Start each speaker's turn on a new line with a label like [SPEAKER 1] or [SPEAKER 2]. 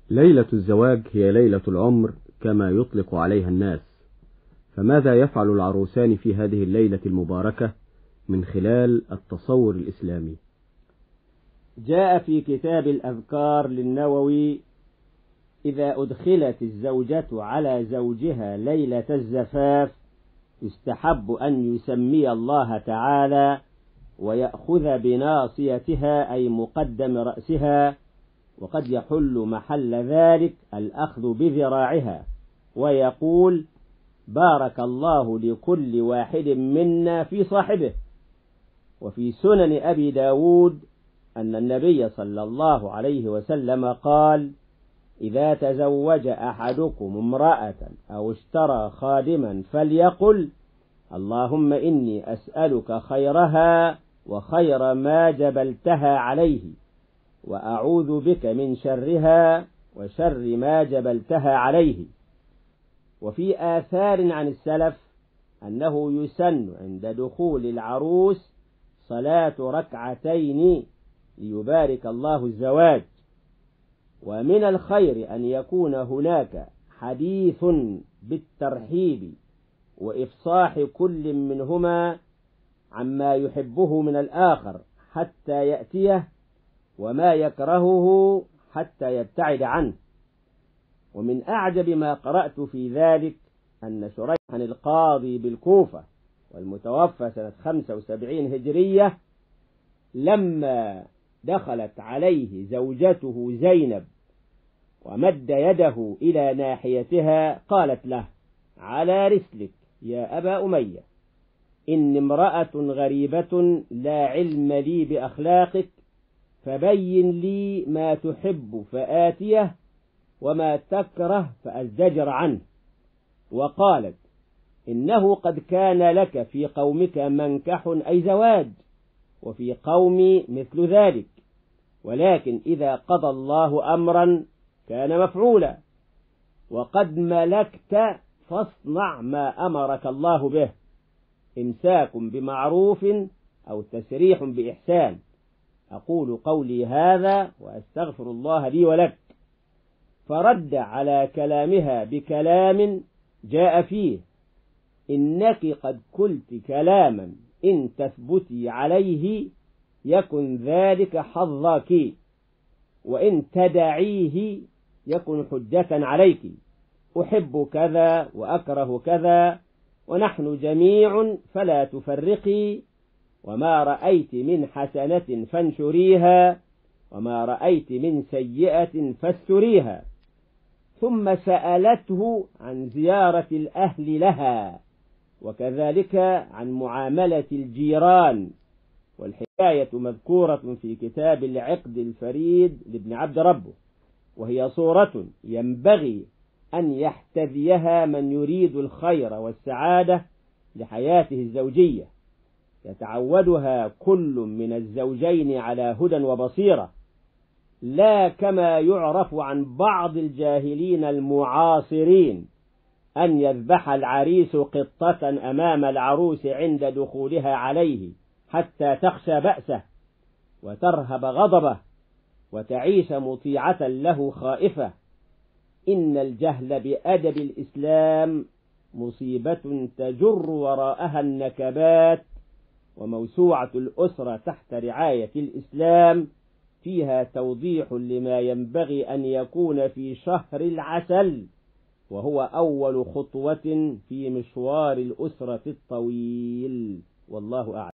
[SPEAKER 1] ليلة الزواج هي ليلة العمر كما يطلق عليها الناس، فماذا يفعل العروسان في هذه الليلة المباركة من خلال التصور الإسلامي؟
[SPEAKER 2] جاء في كتاب الأذكار للنووي: إذا أدخلت الزوجة على زوجها ليلة الزفاف يستحب أن يسمي الله تعالى ويأخذ بناصيتها أي مقدم رأسها، وقد يحل محل ذلك الأخذ بذراعها، ويقول: بارك الله لكل واحد منا في صاحبه. وفي سنن أبي داود أن النبي صلى الله عليه وسلم قال: إذا تزوج أحدكم امرأة أو اشترى خادما فليقل: اللهم إني أسألك خيرها وخير ما جبلتها عليه، وأعوذ بك من شرها وشر ما جبلتها عليه. وفي آثار عن السلف أنه يسن عند دخول العروس صلاة ركعتين ليبارك الله الزواج. ومن الخير أن يكون هناك حديث بالترحيب وإفصاح كل منهما عما يحبه من الآخر حتى يأتيه، وما يكرهه حتى يبتعد عنه. ومن أعجب ما قرأت في ذلك أن شريحا القاضي بالكوفة والمتوفى سنة 75 هجرية لما دخلت عليه زوجته زينب ومد يده إلى ناحيتها قالت له: على رسلك يا أبا أمية، إن امرأة غريبة لا علم لي بأخلاقك، فبين لي ما تحب فآتيه وما تكره فأزدجر عنه. وقالت: إنه قد كان لك في قومك منكح أي زواج، وفي قومي مثل ذلك، ولكن إذا قضى الله أمرا كان مفعولا، وقد ملكت فاصنع ما أمرك الله به، إمساك بمعروف أو تسريح بإحسان. أقول قولي هذا وأستغفر الله لي ولك. فرد على كلامها بكلام جاء فيه: إنك قد قلت كلاما إن تثبتي عليه يكن ذلك حظك، وإن تدعيه يكن حجة عليك. أحب كذا وأكره كذا، ونحن جميع فلا تفرقي، وما رأيت من حسنة فانشريها، وما رأيت من سيئة فاستريها. ثم سألته عن زيارة الأهل لها، وكذلك عن معاملة الجيران، والحكاية مذكورة في كتاب العقد الفريد لابن عبد ربه، وهي صورة ينبغي أن يحتذيها من يريد الخير والسعادة لحياته الزوجية، يتعودها كل من الزوجين على هدى وبصيرة، لا كما يعرف عن بعض الجاهلين المعاصرين أن يذبح العريس قطة أمام العروس عند دخولها عليه حتى تخشى بأسه وترهب غضبه وتعيش مطيعة له خائفة. إن الجهل بأدب الإسلام مصيبة تجر وراءها النكبات، وموسوعة الأسرة تحت رعاية الإسلام فيها توضيح لما ينبغي أن يكون في شهر العسل، وهو أول خطوة في مشوار الأسرة الطويل. والله أعلم.